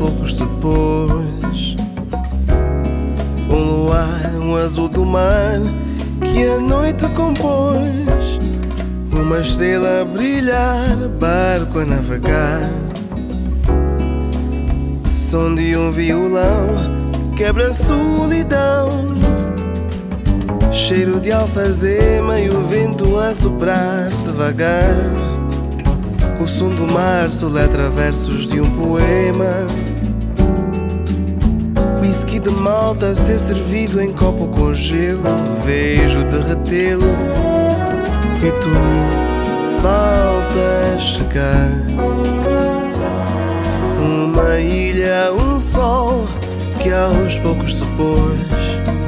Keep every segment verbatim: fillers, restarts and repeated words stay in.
poucos depois. Um luar, um azul do mar que a noite compôs. Uma estrela a brilhar, barco a navegar. Som de um violão quebra a solidão. Cheiro de alfazema e o vento a soprar devagar. O som do mar soletra versos de um poema. Whisky de malta a ser servido em copo com gelo. Vejo derretê-lo e tu faltas chegar. Uma ilha, um sol que aos poucos se pôs.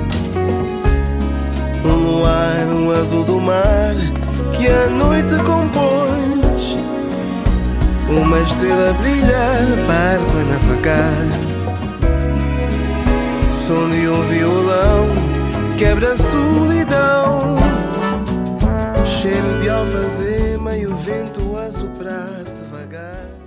Um luar, um azul do mar que a noite compôs. Uma estrela a brilhar, barco a navegar. Som de um violão quebra a solidão. Cheiro de alfazema e o vento a soprar devagar.